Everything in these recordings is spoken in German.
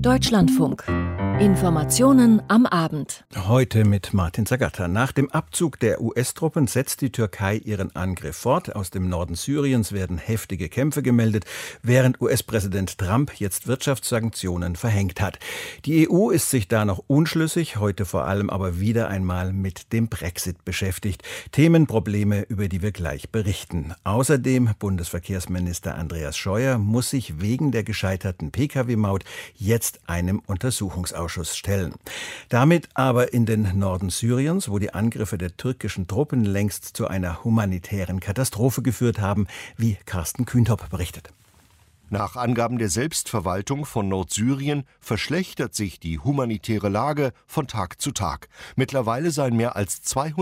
Deutschlandfunk. Informationen am Abend. Heute mit Martin Zagatta. Nach dem Abzug der US-Truppen setzt die Türkei ihren Angriff fort. Aus dem Norden Syriens werden heftige Kämpfe gemeldet, während US-Präsident Trump jetzt Wirtschaftssanktionen verhängt hat. Die EU ist sich da noch unschlüssig, heute vor allem aber wieder einmal mit dem Brexit beschäftigt. Themenprobleme, über die wir gleich berichten. Außerdem Bundesverkehrsminister Andreas Scheuer muss sich wegen der gescheiterten Pkw-Maut jetzt einem Untersuchungsausschuss stellen. Damit aber in den Norden Syriens, wo die Angriffe der türkischen Truppen längst zu einer humanitären Katastrophe geführt haben, wie Carsten Kühntop berichtet. Nach Angaben der Selbstverwaltung von Nordsyrien verschlechtert sich die humanitäre Lage von Tag zu Tag. Mittlerweile seien mehr als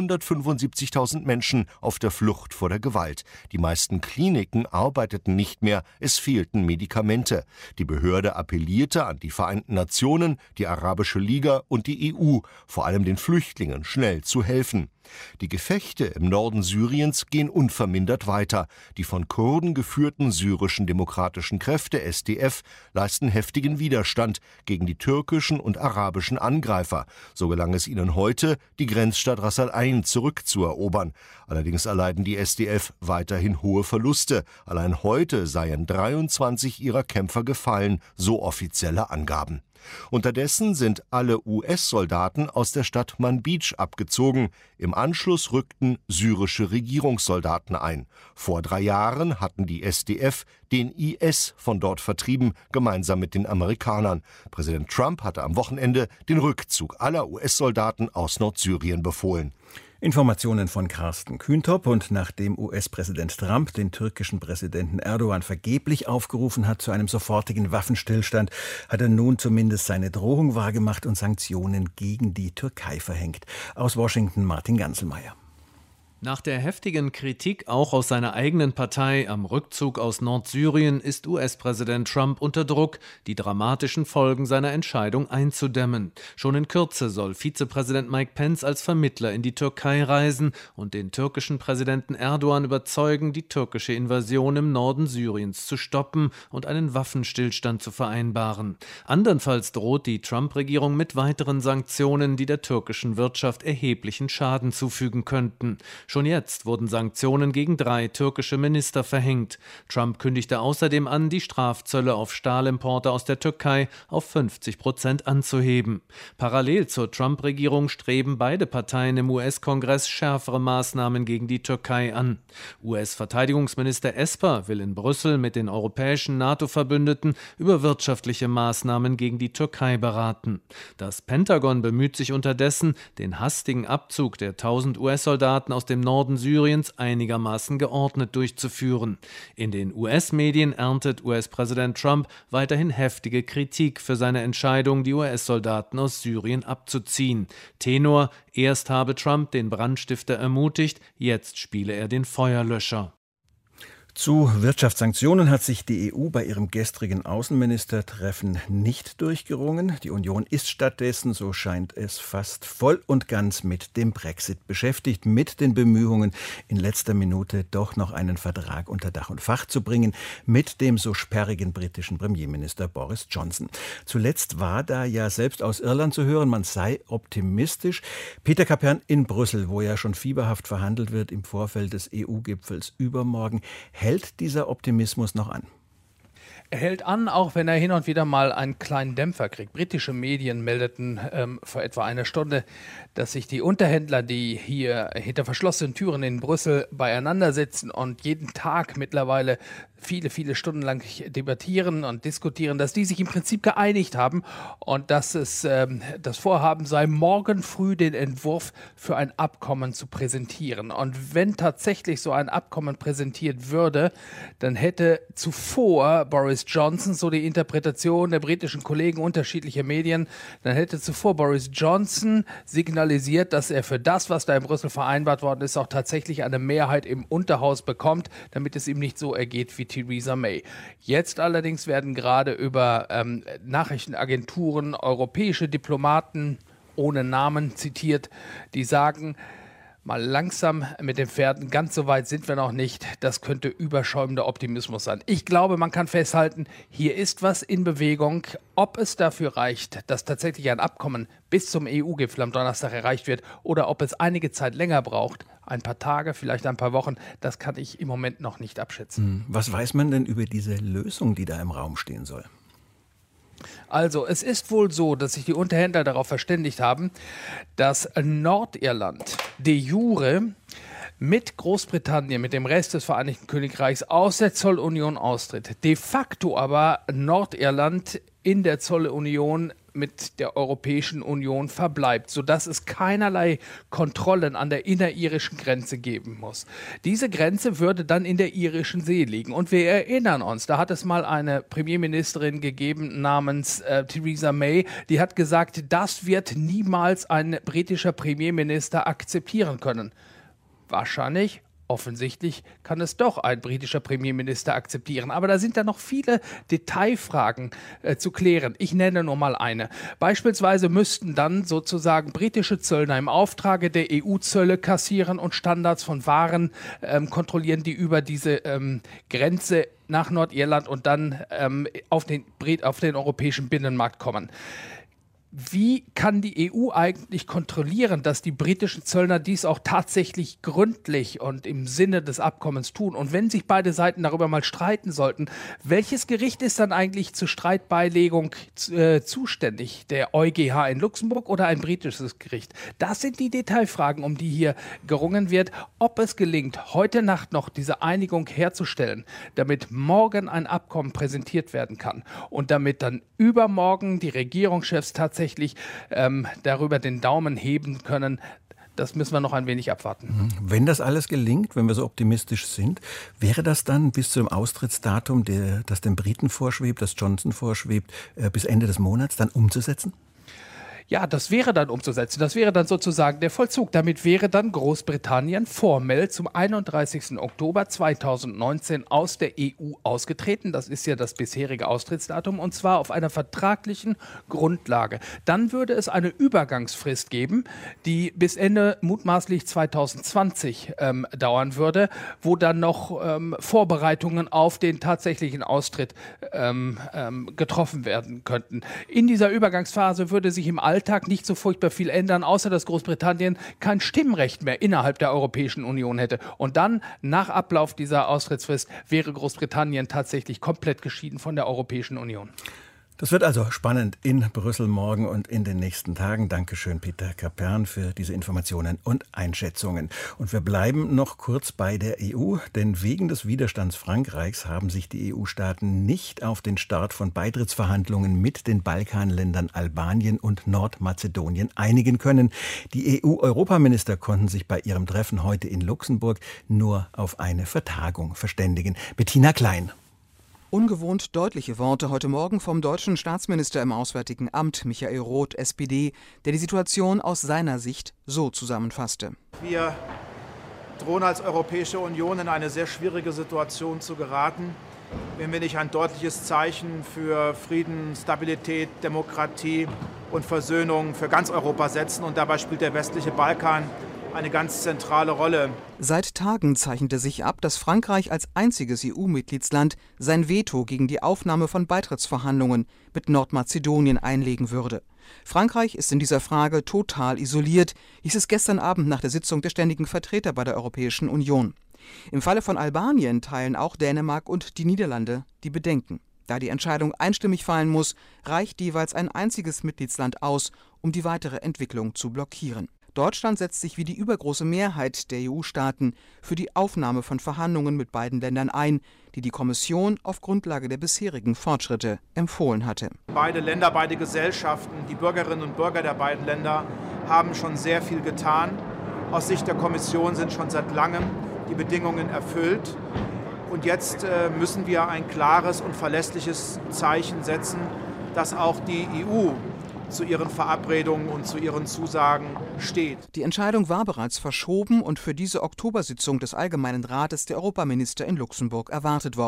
275.000 Menschen auf der Flucht vor der Gewalt. Die meisten Kliniken arbeiteten nicht mehr, es fehlten Medikamente. Die Behörde appellierte an die Vereinten Nationen, die Arabische Liga und die EU, vor allem den Flüchtlingen schnell zu helfen. Die Gefechte im Norden Syriens gehen unvermindert weiter. Die von Kurden geführten syrischen demokratischen Kräfte SDF leisten heftigen Widerstand gegen die türkischen und arabischen Angreifer. So gelang es ihnen heute, die Grenzstadt Ras al-Ain zurückzuerobern. Allerdings erleiden die SDF weiterhin hohe Verluste. Allein heute seien 23 ihrer Kämpfer gefallen, so offizielle Angaben. Unterdessen sind alle US-Soldaten aus der Stadt Manbij abgezogen. Im Anschluss rückten syrische Regierungssoldaten ein. Vor 3 Jahren hatten die SDF den IS von dort vertrieben, gemeinsam mit den Amerikanern. Präsident Trump hatte am Wochenende den Rückzug aller US-Soldaten aus Nordsyrien befohlen. Informationen von Carsten Kühntop. Und nachdem US-Präsident Trump den türkischen Präsidenten Erdogan vergeblich aufgerufen hat zu einem sofortigen Waffenstillstand, hat er nun zumindest seine Drohung wahrgemacht und Sanktionen gegen die Türkei verhängt. Aus Washington Martin Ganselmeier. Nach der heftigen Kritik auch aus seiner eigenen Partei am Rückzug aus Nordsyrien ist US-Präsident Trump unter Druck, die dramatischen Folgen seiner Entscheidung einzudämmen. Schon in Kürze soll Vizepräsident Mike Pence als Vermittler in die Türkei reisen und den türkischen Präsidenten Erdogan überzeugen, die türkische Invasion im Norden Syriens zu stoppen und einen Waffenstillstand zu vereinbaren. Andernfalls droht die Trump-Regierung mit weiteren Sanktionen, die der türkischen Wirtschaft erheblichen Schaden zufügen könnten. Schon jetzt wurden Sanktionen gegen 3 türkische Minister verhängt. Trump kündigte außerdem an, die Strafzölle auf Stahlimporte aus der Türkei auf 50% anzuheben. Parallel zur Trump-Regierung streben beide Parteien im US-Kongress schärfere Maßnahmen gegen die Türkei an. US-Verteidigungsminister Esper will in Brüssel mit den europäischen NATO-Verbündeten über wirtschaftliche Maßnahmen gegen die Türkei beraten. Das Pentagon bemüht sich unterdessen, den hastigen Abzug der 1000 US-Soldaten aus dem Norden Syriens einigermaßen geordnet durchzuführen. In den US-Medien erntet US-Präsident Trump weiterhin heftige Kritik für seine Entscheidung, die US-Soldaten aus Syrien abzuziehen. Tenor: Erst habe Trump den Brandstifter ermutigt, jetzt spiele er den Feuerlöscher. Zu Wirtschaftssanktionen hat sich die EU bei ihrem gestrigen Außenministertreffen nicht durchgerungen. Die Union ist stattdessen, so scheint es, fast voll und ganz mit dem Brexit beschäftigt, mit den Bemühungen, in letzter Minute doch noch einen Vertrag unter Dach und Fach zu bringen, mit dem so sperrigen britischen Premierminister Boris Johnson. Zuletzt war da ja selbst aus Irland zu hören, man sei optimistisch. Peter Kapern in Brüssel, wo ja schon fieberhaft verhandelt wird im Vorfeld des EU-Gipfels übermorgen. Hält dieser Optimismus noch an? Er hält an, auch wenn er hin und wieder mal einen kleinen Dämpfer kriegt. Britische Medien meldeten vor etwa einer Stunde, dass sich die Unterhändler, die hier hinter verschlossenen Türen in Brüssel beieinander sitzen und jeden Tag mittlerweile viele Stunden lang debattieren und diskutieren, dass die sich im Prinzip geeinigt haben und dass es das Vorhaben sei, morgen früh den Entwurf für ein Abkommen zu präsentieren. Und wenn tatsächlich so ein Abkommen präsentiert würde, dann hätte zuvor Boris Johnson, so die Interpretation der britischen Kollegen unterschiedlicher Medien, dann hätte zuvor Boris Johnson signalisiert, dass er für das, was da in Brüssel vereinbart worden ist, auch tatsächlich eine Mehrheit im Unterhaus bekommt, damit es ihm nicht so ergeht wie Theresa May. Jetzt allerdings werden gerade über Nachrichtenagenturen europäische Diplomaten ohne Namen zitiert, die sagen, mal langsam mit den Pferden. Ganz so weit sind wir noch nicht. Das könnte überschäumender Optimismus sein. Ich glaube, man kann festhalten, hier ist was in Bewegung. Ob es dafür reicht, dass tatsächlich ein Abkommen bis zum EU-Gipfel am Donnerstag erreicht wird oder ob es einige Zeit länger braucht, ein paar Tage, vielleicht ein paar Wochen, das kann ich im Moment noch nicht abschätzen. Was weiß man denn über diese Lösung, die da im Raum stehen soll? Also, es ist wohl so, dass sich die Unterhändler darauf verständigt haben, dass Nordirland de jure mit Großbritannien, mit dem Rest des Vereinigten Königreichs aus der Zollunion austritt. De facto aber Nordirland in der Zollunion mit der Europäischen Union verbleibt, sodass es keinerlei Kontrollen an der inneririschen Grenze geben muss. Diese Grenze würde dann in der irischen See liegen. Und wir erinnern uns, da hat es mal eine Premierministerin gegeben namens Theresa May, die hat gesagt, das wird niemals ein britischer Premierminister akzeptieren können. Wahrscheinlich, offensichtlich kann es doch ein britischer Premierminister akzeptieren. Aber da sind da noch viele Detailfragen zu klären. Ich nenne nur mal eine. Beispielsweise müssten dann sozusagen britische Zöllner im Auftrage der EU-Zölle kassieren und Standards von Waren kontrollieren, die über diese Grenze nach Nordirland und dann auf den europäischen Binnenmarkt kommen. Wie kann die EU eigentlich kontrollieren, dass die britischen Zöllner dies auch tatsächlich gründlich und im Sinne des Abkommens tun? Und wenn sich beide Seiten darüber mal streiten sollten, welches Gericht ist dann eigentlich zur Streitbeilegung zuständig? Der EuGH in Luxemburg oder ein britisches Gericht? Das sind die Detailfragen, um die hier gerungen wird. Ob es gelingt, heute Nacht noch diese Einigung herzustellen, damit morgen ein Abkommen präsentiert werden kann und damit dann übermorgen die Regierungschefs tatsächlich darüber den Daumen heben können, das müssen wir noch ein wenig abwarten. Wenn das alles gelingt, wenn wir so optimistisch sind, wäre das dann bis zum Austrittsdatum, das den Briten vorschwebt, das Johnson vorschwebt, bis Ende des Monats dann umzusetzen? Ja, das wäre dann umzusetzen. Das wäre dann sozusagen der Vollzug. Damit wäre dann Großbritannien formell zum 31. Oktober 2019 aus der EU ausgetreten. Das ist ja das bisherige Austrittsdatum und zwar auf einer vertraglichen Grundlage. Dann würde es eine Übergangsfrist geben, die bis Ende mutmaßlich 2020 dauern würde, wo dann noch Vorbereitungen auf den tatsächlichen Austritt getroffen werden könnten. In dieser Übergangsphase würde sich im Alltag nicht so furchtbar viel ändern, außer dass Großbritannien kein Stimmrecht mehr innerhalb der Europäischen Union hätte. Und dann, nach Ablauf dieser Austrittsfrist, wäre Großbritannien tatsächlich komplett geschieden von der Europäischen Union. Das wird also spannend in Brüssel morgen und in den nächsten Tagen. Dankeschön, Peter Kapern, für diese Informationen und Einschätzungen. Und wir bleiben noch kurz bei der EU, denn wegen des Widerstands Frankreichs haben sich die EU-Staaten nicht auf den Start von Beitrittsverhandlungen mit den Balkanländern Albanien und Nordmazedonien einigen können. Die EU-Europaminister konnten sich bei ihrem Treffen heute in Luxemburg nur auf eine Vertagung verständigen. Bettina Klein. Ungewohnt deutliche Worte heute Morgen vom deutschen Staatsminister im Auswärtigen Amt, Michael Roth, SPD, der die Situation aus seiner Sicht so zusammenfasste. Wir drohen als Europäische Union in eine sehr schwierige Situation zu geraten, wenn wir nicht ein deutliches Zeichen für Frieden, Stabilität, Demokratie und Versöhnung für ganz Europa setzen. Und dabei spielt der westliche Balkan eine ganz zentrale Rolle. Seit Tagen zeichnete sich ab, dass Frankreich als einziges EU-Mitgliedsland sein Veto gegen die Aufnahme von Beitrittsverhandlungen mit Nordmazedonien einlegen würde. Frankreich ist in dieser Frage total isoliert, hieß es gestern Abend nach der Sitzung der ständigen Vertreter bei der Europäischen Union. Im Falle von Albanien teilen auch Dänemark und die Niederlande die Bedenken. Da die Entscheidung einstimmig fallen muss, reicht jeweils ein einziges Mitgliedsland aus, um die weitere Entwicklung zu blockieren. Deutschland setzt sich wie die übergroße Mehrheit der EU-Staaten für die Aufnahme von Verhandlungen mit beiden Ländern ein, die die Kommission auf Grundlage der bisherigen Fortschritte empfohlen hatte. Beide Länder, beide Gesellschaften, die Bürgerinnen und Bürger der beiden Länder haben schon sehr viel getan. Aus Sicht der Kommission sind schon seit langem die Bedingungen erfüllt. Und jetzt müssen wir ein klares und verlässliches Zeichen setzen, dass auch die EU zu ihren Verabredungen und zu ihren Zusagen steht. Die Entscheidung war bereits verschoben und für diese Oktobersitzung des Allgemeinen Rates der Europaminister in Luxemburg erwartet worden.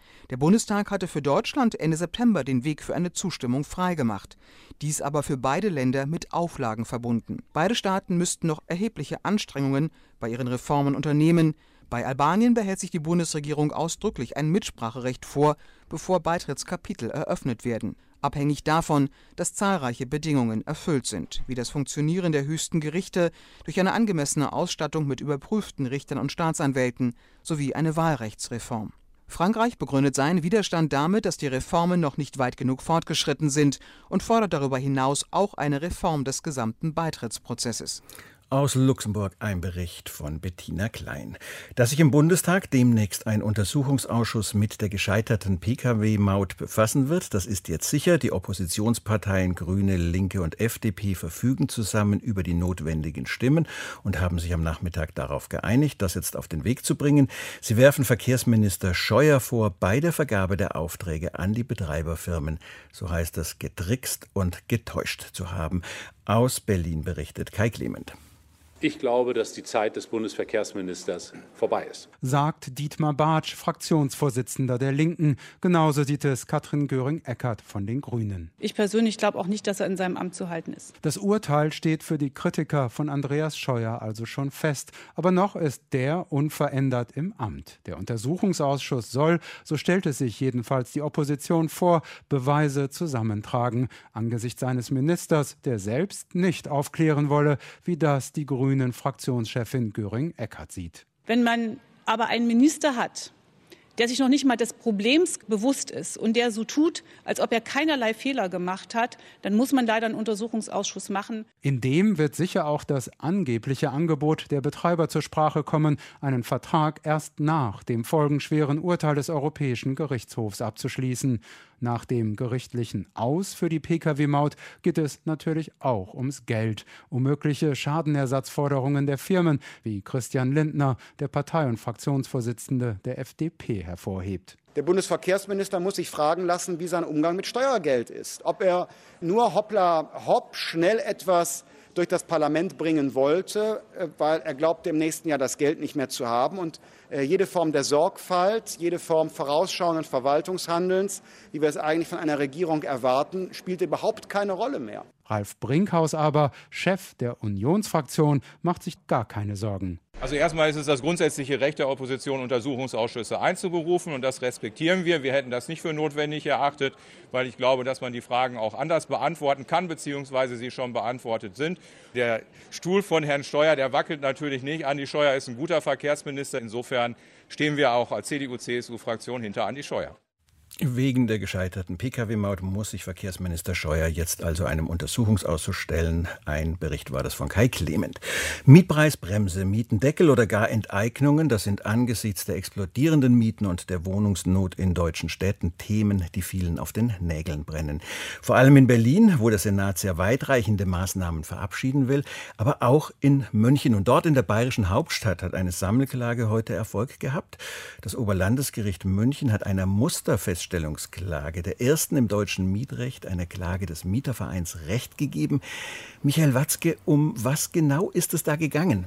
Der Bundestag hatte für Deutschland Ende September den Weg für eine Zustimmung freigemacht. Dies aber für beide Länder mit Auflagen verbunden. Beide Staaten müssten noch erhebliche Anstrengungen bei ihren Reformen unternehmen. Bei Albanien behält sich die Bundesregierung ausdrücklich ein Mitspracherecht vor, bevor Beitrittskapitel eröffnet werden. Abhängig davon, dass zahlreiche Bedingungen erfüllt sind, wie das Funktionieren der höchsten Gerichte durch eine angemessene Ausstattung mit überprüften Richtern und Staatsanwälten sowie eine Wahlrechtsreform. Frankreich begründet seinen Widerstand damit, dass die Reformen noch nicht weit genug fortgeschritten sind und fordert darüber hinaus auch eine Reform des gesamten Beitrittsprozesses. Aus Luxemburg ein Bericht von Bettina Klein. Dass sich im Bundestag demnächst ein Untersuchungsausschuss mit der gescheiterten Pkw-Maut befassen wird, das ist jetzt sicher. Die Oppositionsparteien Grüne, Linke und FDP verfügen zusammen über die notwendigen Stimmen und haben sich am Nachmittag darauf geeinigt, das jetzt auf den Weg zu bringen. Sie werfen Verkehrsminister Scheuer vor, bei der Vergabe der Aufträge an die Betreiberfirmen, so heißt es, getrickst und getäuscht zu haben. Aus Berlin berichtet Kai Clement. Ich glaube, dass die Zeit des Bundesverkehrsministers vorbei ist, sagt Dietmar Bartsch, Fraktionsvorsitzender der Linken. Genauso sieht es Katrin Göring-Eckardt von den Grünen. Ich persönlich glaube auch nicht, dass er in seinem Amt zu halten ist. Das Urteil steht für die Kritiker von Andreas Scheuer also schon fest. Aber noch ist der unverändert im Amt. Der Untersuchungsausschuss soll, so stellt es sich jedenfalls die Opposition vor, Beweise zusammentragen. Angesichts eines Ministers, der selbst nicht aufklären wolle, wie das die Grünen Fraktionschefin Göring-Eckardt sieht. Wenn man aber einen Minister hat, der sich noch nicht mal des Problems bewusst ist und der so tut, als ob er keinerlei Fehler gemacht hat, dann muss man leider einen Untersuchungsausschuss machen. In dem wird sicher auch das angebliche Angebot der Betreiber zur Sprache kommen, einen Vertrag erst nach dem folgenschweren Urteil des Europäischen Gerichtshofs abzuschließen. Nach dem gerichtlichen Aus für die Pkw-Maut geht es natürlich auch ums Geld, um mögliche Schadenersatzforderungen der Firmen, wie Christian Lindner, der Partei- und Fraktionsvorsitzende der FDP, hervorhebt. Der Bundesverkehrsminister muss sich fragen lassen, wie sein Umgang mit Steuergeld ist. Ob er nur hoppla hopp schnell etwas durch das Parlament bringen wollte, weil er glaubt, im nächsten Jahr das Geld nicht mehr zu haben. Und jede Form der Sorgfalt, jede Form vorausschauenden Verwaltungshandelns, wie wir es eigentlich von einer Regierung erwarten, spielt überhaupt keine Rolle mehr. Ralf Brinkhaus aber, Chef der Unionsfraktion, macht sich gar keine Sorgen. Also erstmal ist es das grundsätzliche Recht der Opposition, Untersuchungsausschüsse einzuberufen, und das respektieren wir. Wir hätten das nicht für notwendig erachtet, weil ich glaube, dass man die Fragen auch anders beantworten kann, beziehungsweise sie schon beantwortet sind. Der Stuhl von Herrn Scheuer, der wackelt natürlich nicht. Andi Scheuer ist ein guter Verkehrsminister. Insofern stehen wir auch als CDU-CSU-Fraktion hinter Andi Scheuer. Wegen der gescheiterten Pkw-Maut muss sich Verkehrsminister Scheuer jetzt also einem Untersuchungsausschuss stellen. Ein Bericht war das von Kai Clement. Mietpreisbremse, Mietendeckel oder gar Enteignungen, das sind angesichts der explodierenden Mieten und der Wohnungsnot in deutschen Städten Themen, die vielen auf den Nägeln brennen. Vor allem in Berlin, wo der Senat sehr weitreichende Maßnahmen verabschieden will, aber auch in München. Und dort in der bayerischen Hauptstadt hat eine Sammelklage heute Erfolg gehabt. Das Oberlandesgericht München hat einer Musterfeststellungsklage, der ersten im deutschen Mietrecht, einer Klage des Mietervereins, Recht gegeben. Michael Watzke, um was genau ist es da gegangen?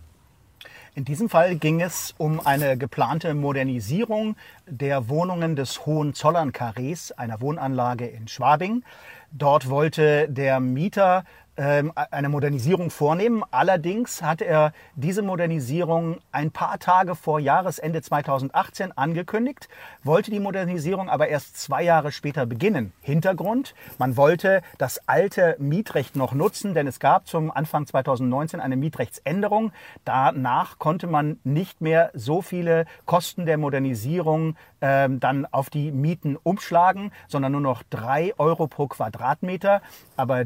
In diesem Fall ging es um eine geplante Modernisierung der Wohnungen des Hohenzollern-Karrees, einer Wohnanlage in Schwabing. Dort wollte der Mieter eine Modernisierung vornehmen. Allerdings hat er diese Modernisierung ein paar Tage vor Jahresende 2018 angekündigt, wollte die Modernisierung aber erst 2 Jahre später beginnen. Hintergrund: Man wollte das alte Mietrecht noch nutzen, denn es gab zum Anfang 2019 eine Mietrechtsänderung. Danach konnte man nicht mehr so viele Kosten der Modernisierung dann auf die Mieten umschlagen, sondern nur noch 3 Euro pro Quadratmeter. Aber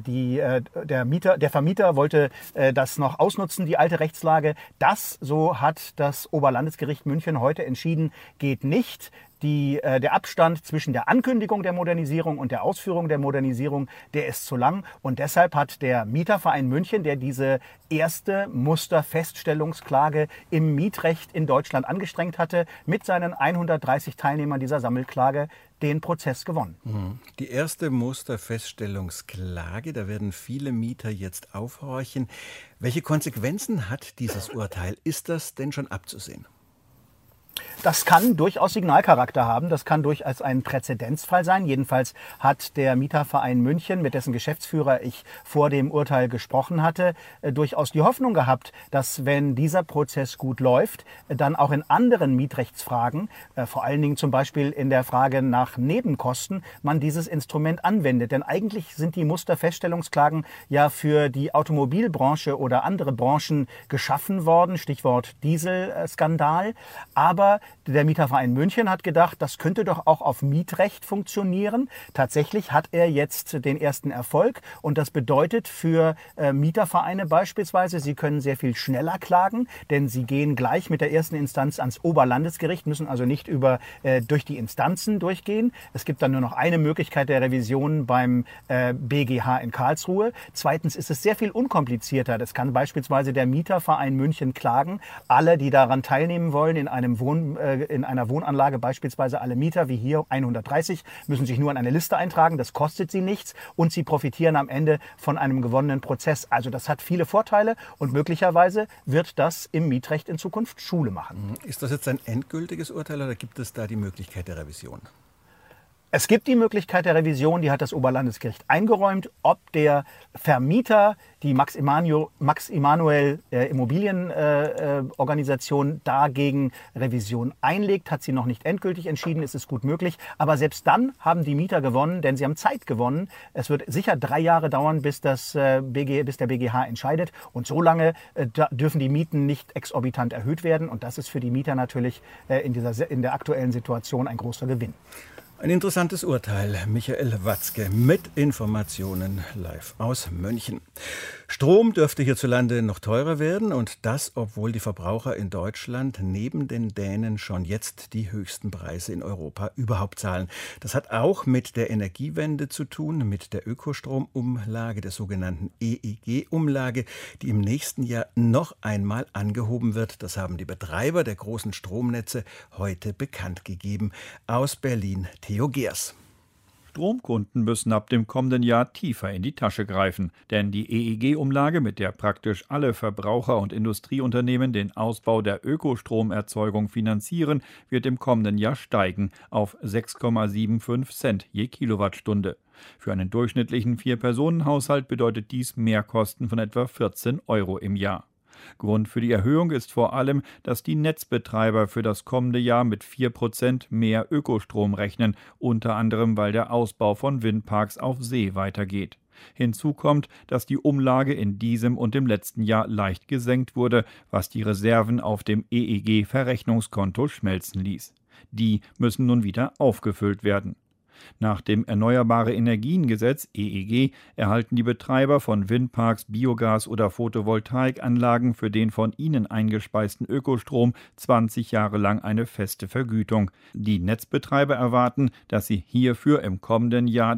der Vermieter wollte das noch ausnutzen, die alte Rechtslage. Das, so hat das Oberlandesgericht München heute entschieden, geht nicht. Der Abstand zwischen der Ankündigung der Modernisierung und der Ausführung der Modernisierung, der ist zu lang. Und deshalb hat der Mieterverein München, der diese erste Musterfeststellungsklage im Mietrecht in Deutschland angestrengt hatte, mit seinen 130 Teilnehmern dieser Sammelklage den Prozess gewonnen. Die erste Musterfeststellungsklage, da werden viele Mieter jetzt aufhorchen. Welche Konsequenzen hat dieses Urteil? Ist das denn schon abzusehen? Das kann durchaus Signalcharakter haben. Das kann durchaus ein Präzedenzfall sein. Jedenfalls hat der Mieterverein München, mit dessen Geschäftsführer ich vor dem Urteil gesprochen hatte, durchaus die Hoffnung gehabt, dass, wenn dieser Prozess gut läuft, dann auch in anderen Mietrechtsfragen, vor allen Dingen zum Beispiel in der Frage nach Nebenkosten, man dieses Instrument anwendet. Denn eigentlich sind die Musterfeststellungsklagen ja für die Automobilbranche oder andere Branchen geschaffen worden. Stichwort Dieselskandal. Aber der Mieterverein München hat gedacht, das könnte doch auch auf Mietrecht funktionieren. Tatsächlich hat er jetzt den ersten Erfolg und das bedeutet für Mietervereine beispielsweise, sie können sehr viel schneller klagen, denn sie gehen gleich mit der ersten Instanz ans Oberlandesgericht, müssen also nicht durch die Instanzen durchgehen. Es gibt dann nur noch eine Möglichkeit der Revision beim BGH in Karlsruhe. Zweitens ist es sehr viel unkomplizierter. Das kann beispielsweise der Mieterverein München klagen. Alle, die daran teilnehmen wollen, in einer Wohnanlage, beispielsweise alle Mieter, wie hier 130, müssen sich nur in eine Liste eintragen. Das kostet sie nichts und sie profitieren am Ende von einem gewonnenen Prozess. Also das hat viele Vorteile und möglicherweise wird das im Mietrecht in Zukunft Schule machen. Ist das jetzt ein endgültiges Urteil oder gibt es da die Möglichkeit der Revision? Es gibt die Möglichkeit der Revision, die hat das Oberlandesgericht eingeräumt. Ob der Vermieter, die Max Emanuel Immobilienorganisation dagegen Revision einlegt, hat sie noch nicht endgültig entschieden, ist es gut möglich. Aber selbst dann haben die Mieter gewonnen, denn sie haben Zeit gewonnen. Es wird sicher 3 Jahre dauern, bis der BGH entscheidet. Und so lange dürfen die Mieten nicht exorbitant erhöht werden. Und das ist für die Mieter natürlich in der aktuellen Situation ein großer Gewinn. Ein interessantes Urteil. Michael Watzke mit Informationen live aus München. Strom dürfte hierzulande noch teurer werden und das, obwohl die Verbraucher in Deutschland neben den Dänen schon jetzt die höchsten Preise in Europa überhaupt zahlen. Das hat auch mit der Energiewende zu tun, mit der Ökostromumlage, der sogenannten EEG-Umlage, die im nächsten Jahr noch einmal angehoben wird. Das haben die Betreiber der großen Stromnetze heute bekannt gegeben. Aus Berlin Theo Geers. Stromkunden müssen ab dem kommenden Jahr tiefer in die Tasche greifen, denn die EEG-Umlage, mit der praktisch alle Verbraucher und Industrieunternehmen den Ausbau der Ökostromerzeugung finanzieren, wird im kommenden Jahr steigen auf 6,75 Cent je Kilowattstunde. Für einen durchschnittlichen 4-Personen-Haushalt bedeutet dies Mehrkosten von etwa 14 € im Jahr. Grund für die Erhöhung ist vor allem, dass die Netzbetreiber für das kommende Jahr mit 4% mehr Ökostrom rechnen, unter anderem weil der Ausbau von Windparks auf See weitergeht. Hinzu kommt, dass die Umlage in diesem und im letzten Jahr leicht gesenkt wurde, was die Reserven auf dem EEG-Verrechnungskonto schmelzen ließ. Die müssen nun wieder aufgefüllt werden. Nach dem Erneuerbare-Energien-Gesetz EEG erhalten die Betreiber von Windparks, Biogas- oder Photovoltaikanlagen für den von ihnen eingespeisten Ökostrom 20 Jahre lang eine feste Vergütung. Die Netzbetreiber erwarten, dass sie hierfür im kommenden Jahr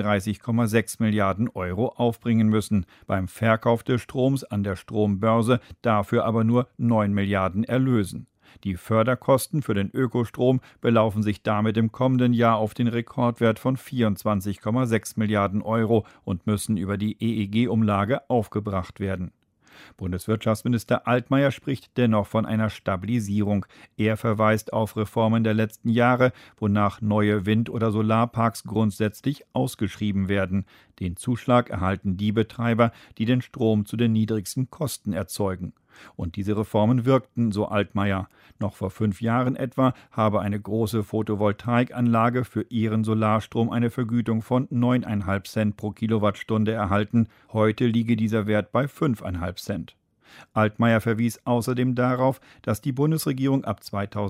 33,6 Milliarden € aufbringen müssen, beim Verkauf des Stroms an der Strombörse dafür aber nur 9 Milliarden erlösen. Die Förderkosten für den Ökostrom belaufen sich damit im kommenden Jahr auf den Rekordwert von 24,6 Milliarden € und müssen über die EEG-Umlage aufgebracht werden. Bundeswirtschaftsminister Altmaier spricht dennoch von einer Stabilisierung. Er verweist auf Reformen der letzten Jahre, wonach neue Wind- oder Solarparks grundsätzlich ausgeschrieben werden. Den Zuschlag erhalten die Betreiber, die den Strom zu den niedrigsten Kosten erzeugen. Und diese Reformen wirkten, so Altmaier. Noch vor 5 Jahren etwa habe eine große Photovoltaikanlage für ihren Solarstrom eine Vergütung von 9,5 Cent pro Kilowattstunde erhalten. Heute liege dieser Wert bei 5,5 Cent. Altmaier verwies außerdem darauf, dass die Bundesregierung ab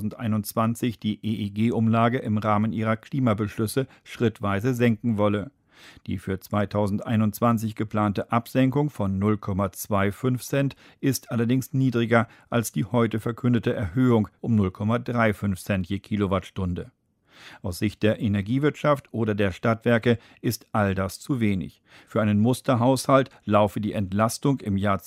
2021 die EEG-Umlage im Rahmen ihrer Klimabeschlüsse schrittweise senken wolle. Die für 2021 geplante Absenkung von 0,25 Cent ist allerdings niedriger als die heute verkündete Erhöhung um 0,35 Cent je Kilowattstunde. Aus Sicht der Energiewirtschaft oder der Stadtwerke ist all das zu wenig. Für einen Musterhaushalt laufe die Entlastung im Jahr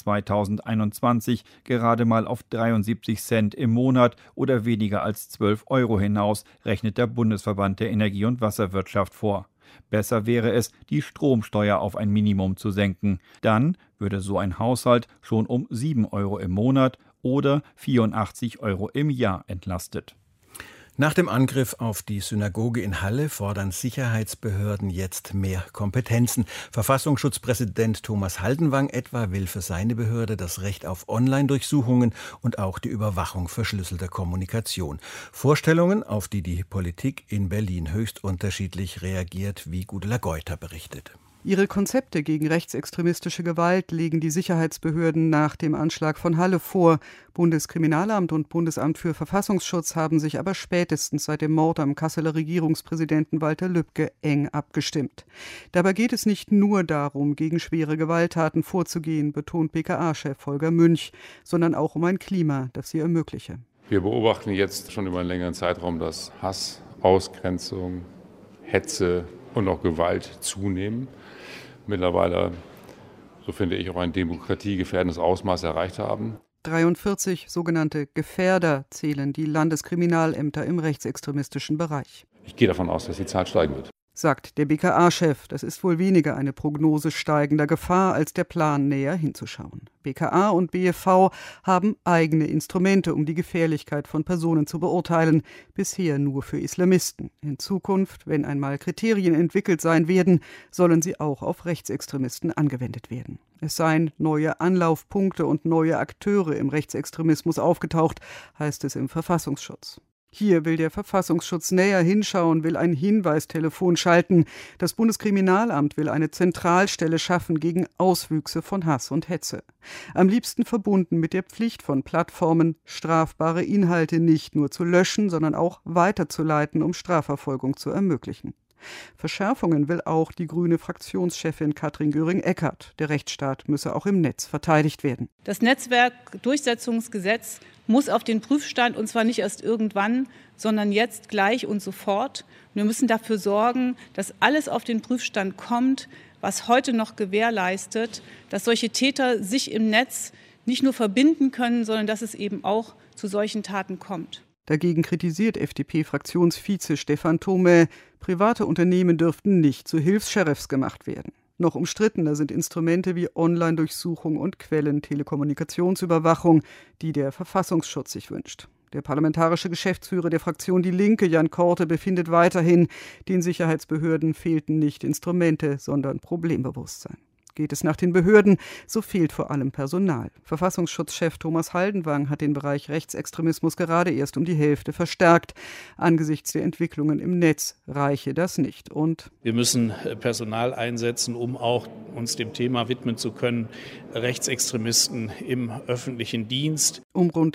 2021 gerade mal auf 73 Cent im Monat oder weniger als 12 € hinaus, rechnet der Bundesverband der Energie- und Wasserwirtschaft vor. Besser wäre es, die Stromsteuer auf ein Minimum zu senken. Dann würde so ein Haushalt schon um 7 € im Monat oder 84 € im Jahr entlastet. Nach dem Angriff auf die Synagoge in Halle fordern Sicherheitsbehörden jetzt mehr Kompetenzen. Verfassungsschutzpräsident Thomas Haldenwang etwa will für seine Behörde das Recht auf Online-Durchsuchungen und auch die Überwachung verschlüsselter Kommunikation. Vorstellungen, auf die die Politik in Berlin höchst unterschiedlich reagiert, wie Gudula Geuter berichtet. Ihre Konzepte gegen rechtsextremistische Gewalt legen die Sicherheitsbehörden nach dem Anschlag von Halle vor. Bundeskriminalamt und Bundesamt für Verfassungsschutz haben sich aber spätestens seit dem Mord am Kasseler Regierungspräsidenten Walter Lübcke eng abgestimmt. Dabei geht es nicht nur darum, gegen schwere Gewalttaten vorzugehen, betont BKA-Chef Holger Münch, sondern auch um ein Klima, das sie ermögliche. Wir beobachten jetzt schon über einen längeren Zeitraum, dass Hass, Ausgrenzung, Hetze und auch Gewalt zunehmen. Mittlerweile, so finde ich, auch ein demokratiegefährdendes Ausmaß erreicht haben. 43 sogenannte Gefährder zählen die Landeskriminalämter im rechtsextremistischen Bereich. Ich gehe davon aus, dass die Zahl steigen wird. Sagt der BKA-Chef, das ist wohl weniger eine Prognose steigender Gefahr, als der Plan, näher hinzuschauen. BKA und BFV haben eigene Instrumente, um die Gefährlichkeit von Personen zu beurteilen, bisher nur für Islamisten. In Zukunft, wenn einmal Kriterien entwickelt sein werden, sollen sie auch auf Rechtsextremisten angewendet werden. Es seien neue Anlaufpunkte und neue Akteure im Rechtsextremismus aufgetaucht, heißt es im Verfassungsschutz. Hier will der Verfassungsschutz näher hinschauen, will ein Hinweistelefon schalten. Das Bundeskriminalamt will eine Zentralstelle schaffen gegen Auswüchse von Hass und Hetze. Am liebsten verbunden mit der Pflicht von Plattformen, strafbare Inhalte nicht nur zu löschen, sondern auch weiterzuleiten, um Strafverfolgung zu ermöglichen. Verschärfungen will auch die grüne Fraktionschefin Katrin Göring-Eckardt. Der Rechtsstaat müsse auch im Netz verteidigt werden. Das Netzwerkdurchsetzungsgesetz muss auf den Prüfstand, und zwar nicht erst irgendwann, sondern jetzt gleich und sofort. Und wir müssen dafür sorgen, dass alles auf den Prüfstand kommt, was heute noch gewährleistet, dass solche Täter sich im Netz nicht nur verbinden können, sondern dass es eben auch zu solchen Taten kommt. Dagegen kritisiert FDP-Fraktionsvize Stefan Thome, private Unternehmen dürften nicht zu Hilfs-Sheriffs gemacht werden. Noch umstrittener sind Instrumente wie Online-Durchsuchung und Quellen-Telekommunikationsüberwachung, die der Verfassungsschutz sich wünscht. Der parlamentarische Geschäftsführer der Fraktion Die Linke, Jan Korte, befindet weiterhin, den Sicherheitsbehörden fehlten nicht Instrumente, sondern Problembewusstsein. Geht es nach den Behörden, so fehlt vor allem Personal. Verfassungsschutzchef Thomas Haldenwang hat den Bereich Rechtsextremismus gerade erst um die Hälfte verstärkt. Angesichts der Entwicklungen im Netz reiche das nicht. Und wir müssen Personal einsetzen, um auch uns dem Thema widmen zu können, Rechtsextremisten im öffentlichen Dienst. Um rund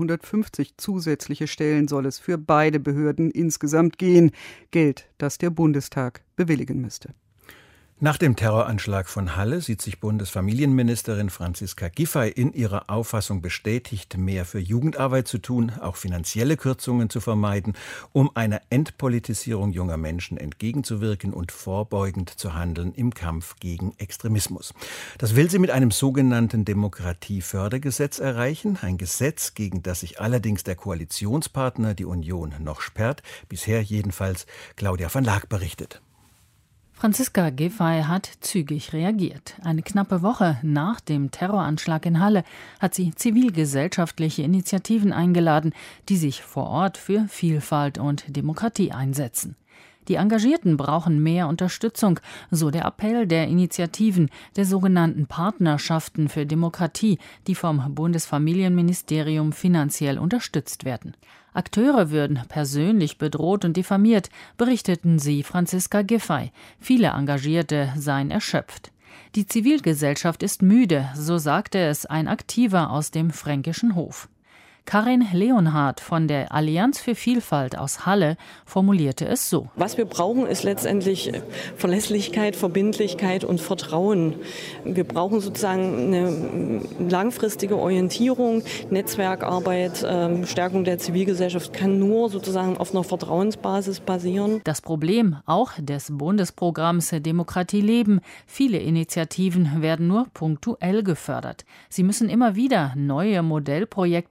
750 zusätzliche Stellen soll es für beide Behörden insgesamt gehen. Geld, das der Bundestag bewilligen müsste. Nach dem Terroranschlag von Halle sieht sich Bundesfamilienministerin Franziska Giffey in ihrer Auffassung bestätigt, mehr für Jugendarbeit zu tun, auch finanzielle Kürzungen zu vermeiden, um einer Entpolitisierung junger Menschen entgegenzuwirken und vorbeugend zu handeln im Kampf gegen Extremismus. Das will sie mit einem sogenannten Demokratiefördergesetz erreichen, ein Gesetz, gegen das sich allerdings der Koalitionspartner, die Union, noch sperrt. Bisher jedenfalls Claudia van Laak berichtet. Franziska Giffey hat zügig reagiert. Eine knappe Woche nach dem Terroranschlag in Halle hat sie zivilgesellschaftliche Initiativen eingeladen, die sich vor Ort für Vielfalt und Demokratie einsetzen. Die Engagierten brauchen mehr Unterstützung, so der Appell der Initiativen, der sogenannten Partnerschaften für Demokratie, die vom Bundesfamilienministerium finanziell unterstützt werden. Akteure würden persönlich bedroht und diffamiert, berichteten sie Franziska Giffey. Viele Engagierte seien erschöpft. Die Zivilgesellschaft ist müde, so sagte es ein Aktiver aus dem fränkischen Hof. Karin Leonhardt von der Allianz für Vielfalt aus Halle formulierte es so. Was wir brauchen, ist letztendlich Verlässlichkeit, Verbindlichkeit und Vertrauen. Wir brauchen sozusagen eine langfristige Orientierung, Netzwerkarbeit, Stärkung der Zivilgesellschaft kann nur sozusagen auf einer Vertrauensbasis basieren. Das Problem auch des Bundesprogramms Demokratie leben. Viele Initiativen werden nur punktuell gefördert. Sie müssen immer wieder neue Modellprojekte entwickeln,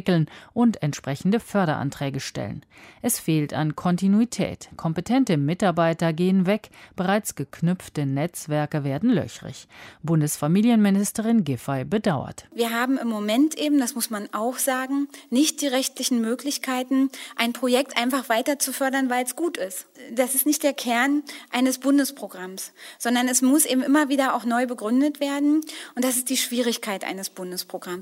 entwickeln und entsprechende Förderanträge stellen. Es fehlt an Kontinuität. Kompetente Mitarbeiter gehen weg, bereits geknüpfte Netzwerke werden löchrig. Bundesfamilienministerin Giffey bedauert. Wir haben im Moment eben, das muss man auch sagen, nicht die rechtlichen Möglichkeiten, ein Projekt einfach weiter zu fördern, weil es gut ist. Das ist nicht der Kern eines Bundesprogramms, sondern es muss eben immer wieder auch neu begründet werden. Und das ist die Schwierigkeit eines Bundesprogramms.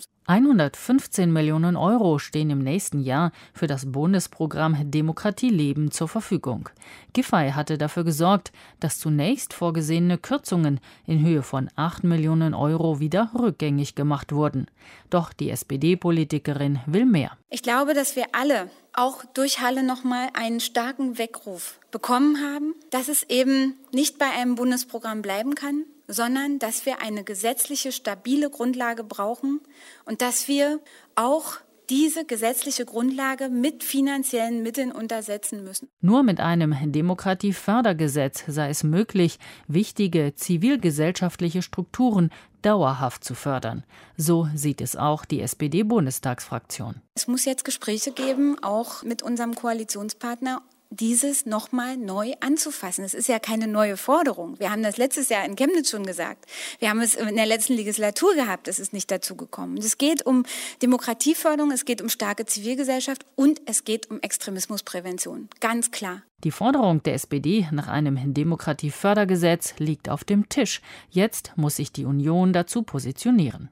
115 Millionen Euro stehen im nächsten Jahr für das Bundesprogramm Demokratie leben zur Verfügung. Giffey hatte dafür gesorgt, dass zunächst vorgesehene Kürzungen in Höhe von 8 Millionen Euro wieder rückgängig gemacht wurden. Doch die SPD-Politikerin will mehr. Ich glaube, dass wir alle auch durch Halle nochmal einen starken Weckruf bekommen haben, dass es eben nicht bei einem Bundesprogramm bleiben kann, sondern dass wir eine gesetzliche, stabile Grundlage brauchen und dass wir auch diese gesetzliche Grundlage mit finanziellen Mitteln untersetzen müssen. Nur mit einem Demokratiefördergesetz sei es möglich, wichtige zivilgesellschaftliche Strukturen dauerhaft zu fördern. So sieht es auch die SPD-Bundestagsfraktion. Es muss jetzt Gespräche geben, auch mit unserem Koalitionspartner, dieses nochmal neu anzufassen. Es ist ja keine neue Forderung. Wir haben das letztes Jahr in Chemnitz schon gesagt. Wir haben es in der letzten Legislatur gehabt, es ist nicht dazu gekommen. Es geht um Demokratieförderung, es geht um starke Zivilgesellschaft und es geht um Extremismusprävention. Ganz klar. Die Forderung der SPD nach einem Demokratiefördergesetz liegt auf dem Tisch. Jetzt muss sich die Union dazu positionieren.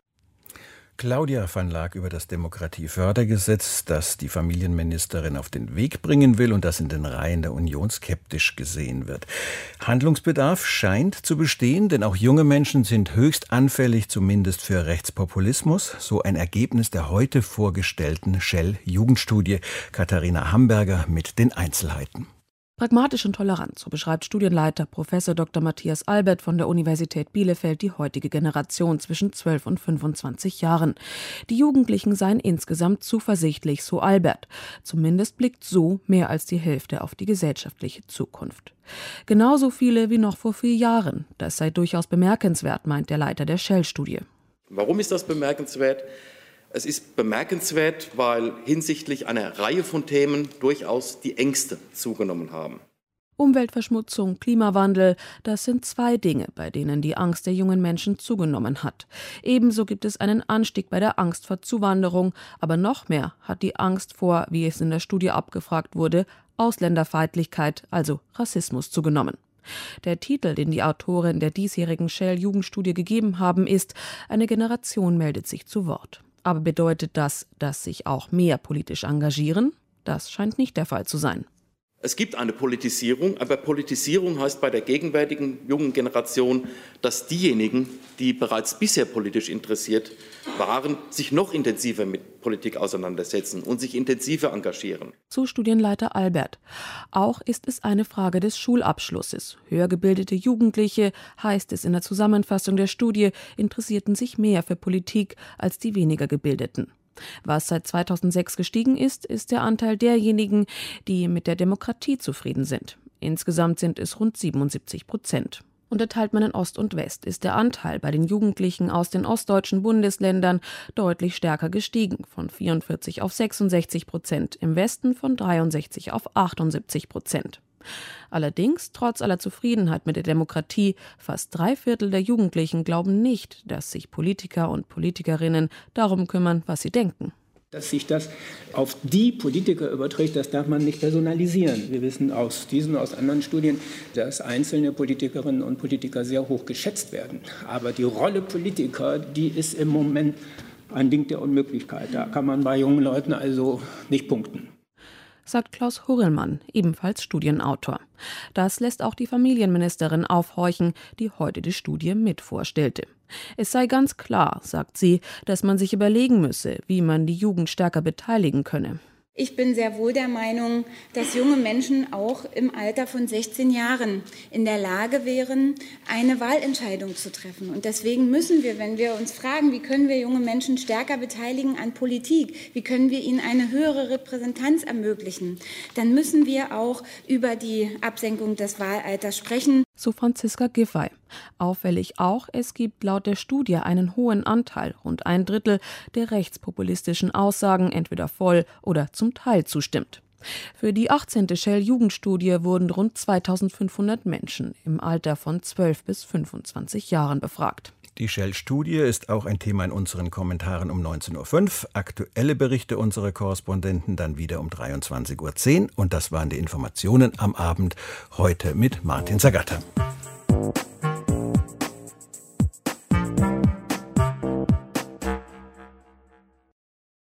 Claudia van Laak über das Demokratiefördergesetz, das die Familienministerin auf den Weg bringen will und das in den Reihen der Union skeptisch gesehen wird. Handlungsbedarf scheint zu bestehen, denn auch junge Menschen sind höchst anfällig, zumindest für Rechtspopulismus. So ein Ergebnis der heute vorgestellten Shell-Jugendstudie. Katharina Hamburger mit den Einzelheiten. Pragmatisch und tolerant, so beschreibt Studienleiter Prof. Dr. Matthias Albert von der Universität Bielefeld die heutige Generation zwischen 12 und 25 Jahren. Die Jugendlichen seien insgesamt zuversichtlich, so Albert. Zumindest blickt so mehr als die Hälfte auf die gesellschaftliche Zukunft. Genauso viele wie noch vor 4 Jahren. Das sei durchaus bemerkenswert, meint der Leiter der Shell-Studie. Warum ist das bemerkenswert? Es ist bemerkenswert, weil hinsichtlich einer Reihe von Themen durchaus die Ängste zugenommen haben. Umweltverschmutzung, Klimawandel, das sind 2 Dinge, bei denen die Angst der jungen Menschen zugenommen hat. Ebenso gibt es einen Anstieg bei der Angst vor Zuwanderung, aber noch mehr hat die Angst vor, wie es in der Studie abgefragt wurde, Ausländerfeindlichkeit, also Rassismus, zugenommen. Der Titel, den die Autoren der diesjährigen Shell-Jugendstudie gegeben haben, ist »Eine Generation meldet sich zu Wort«. Aber bedeutet das, dass sich auch mehr politisch engagieren? Das scheint nicht der Fall zu sein. Es gibt eine Politisierung, aber Politisierung heißt bei der gegenwärtigen jungen Generation, dass diejenigen, die bereits bisher politisch interessiert waren, sich noch intensiver mit Politik auseinandersetzen und sich intensiver engagieren. Zu Studienleiter Albert. Auch ist es eine Frage des Schulabschlusses. Höher gebildete Jugendliche, heißt es in der Zusammenfassung der Studie, interessierten sich mehr für Politik als die weniger gebildeten. Was seit 2006 gestiegen ist, ist der Anteil derjenigen, die mit der Demokratie zufrieden sind. Insgesamt sind es rund 77%. Unterteilt man in Ost und West, ist der Anteil bei den Jugendlichen aus den ostdeutschen Bundesländern deutlich stärker gestiegen, von 44 auf 66%, im Westen von 63 auf 78%. Allerdings, trotz aller Zufriedenheit mit der Demokratie, fast 3/4 der Jugendlichen glauben nicht, dass sich Politiker und Politikerinnen darum kümmern, was sie denken. Dass sich das auf die Politiker überträgt, das darf man nicht personalisieren. Wir wissen aus anderen Studien, dass einzelne Politikerinnen und Politiker sehr hoch geschätzt werden. Aber die Rolle Politiker, die ist im Moment ein Ding der Unmöglichkeit. Da kann man bei jungen Leuten also nicht punkten. Sagt Klaus Hurrellmann, ebenfalls Studienautor. Das lässt auch die Familienministerin aufhorchen, die heute die Studie mit vorstellte. Es sei ganz klar, sagt sie, dass man sich überlegen müsse, wie man die Jugend stärker beteiligen könne. Ich bin sehr wohl der Meinung, dass junge Menschen auch im Alter von 16 Jahren in der Lage wären, eine Wahlentscheidung zu treffen. Und deswegen müssen wir, wenn wir uns fragen, wie können wir junge Menschen stärker beteiligen an Politik, wie können wir ihnen eine höhere Repräsentanz ermöglichen, dann müssen wir auch über die Absenkung des Wahlalters sprechen. So Franziska Giffey. Auffällig auch, es gibt laut der Studie einen hohen Anteil, rund 1/3, der rechtspopulistischen Aussagen entweder voll oder zum Teil zustimmt. Für die 18. Shell-Jugendstudie wurden rund 2500 Menschen im Alter von 12 bis 25 Jahren befragt. Die Shell-Studie ist auch ein Thema in unseren Kommentaren um 19.05 Uhr. Aktuelle Berichte unserer Korrespondenten dann wieder um 23.10 Uhr. Und das waren die Informationen am Abend heute mit Martin Zagatta.